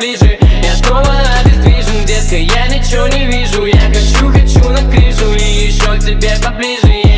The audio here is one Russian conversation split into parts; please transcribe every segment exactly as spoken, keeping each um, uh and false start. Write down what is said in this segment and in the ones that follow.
поближе. Я снова обездвижен, детка, я ничего не вижу. Я хочу, хочу на крышу и еще к тебе поближе.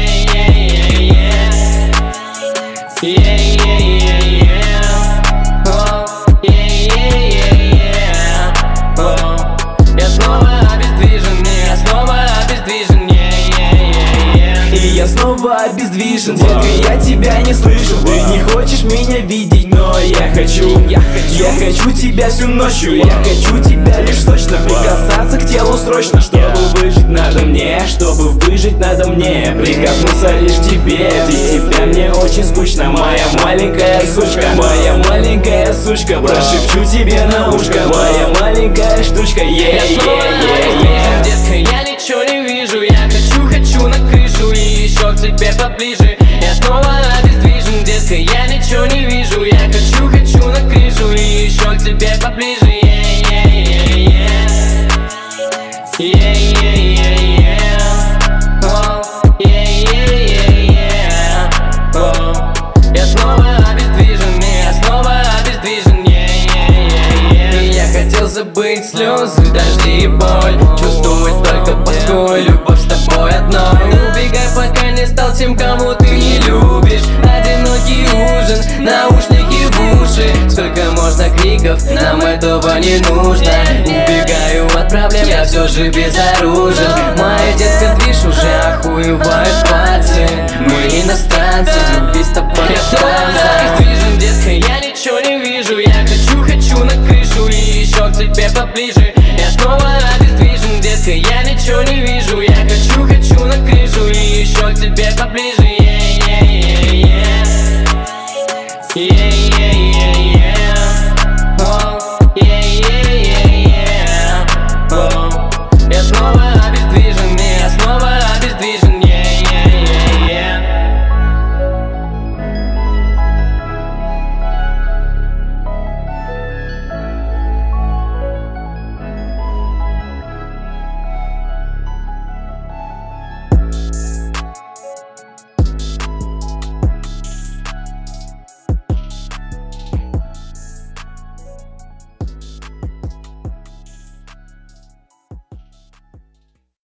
Yeah, yeah, yeah, yeah. Oh, yeah, yeah, yeah, yeah. Oh. Я снова обездвижен, я снова обездвижен, yeah, yeah, yeah, yeah. И я снова обездвижен, детка, я тебя не слышу. Ты не хочешь меня видеть, но я хочу. Я хочу, я хочу тебя всю ночью. Я хочу тебя лишь сочно, прикасаться к телу срочно. Чтобы выжить надо мне, чтобы выжить надо мне прикоснуться лишь к тебе. Без тебя мне очень скучно, моя маленькая сучка. Моя маленькая сучка, прошепчу тебе на ушко. Моя маленькая штучка, yeah, Я снова yeah, yeah, обездвижен, yeah. детка, я ничего не вижу. Я хочу, хочу на крышу и еще к тебе поближе. Я снова обездвижен, детка, я ничего не вижу. Я хочу, хочу на крышу и еще к тебе поближе. Yeah, yeah, yeah, yeah. Yeah, yeah, yeah, yeah. Oh, yeah, yeah, yeah, yeah. Oh. Я снова обездвижен, я снова обездвижен, yeah, yeah, yeah, yeah. И я хотел забыть слезы, дожди и боль, чувствовать только покой, любовь с тобой одной. Убегай, пока не стал тем, кому ты не любишь. Одинокий ужин, наушники в уши. Сколько можно криков, нам этого не нужно. Убегаю от проблем, я все же безоружен. Моя детка, движ, уже охуевают пальцы. Мы иностранцы, любви с тобой не станция. Обездвижен, детка, я ничего не вижу. Я хочу, хочу на крышу и еще к тебе поближе.